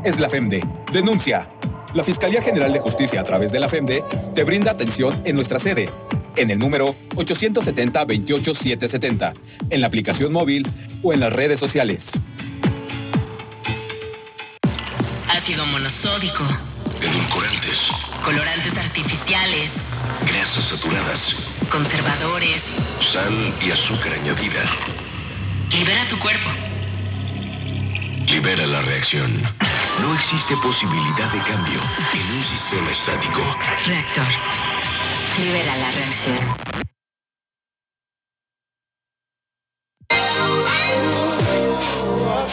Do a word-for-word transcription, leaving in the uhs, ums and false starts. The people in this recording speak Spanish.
es la F E M D E. Denuncia. La Fiscalía General de Justicia, a través de la F E M D E, te brinda atención en nuestra sede, en el número ochocientos setenta, veintiocho, setecientos setenta, en la aplicación móvil o en las redes sociales. Ácido monosódico. Edulcorantes. Colorantes artificiales. Grasas saturadas. Conservadores. Sal y azúcar añadida. Libera tu cuerpo. Libera la reacción. No existe posibilidad de cambio en un sistema estático. Reactor. Libera la reacción.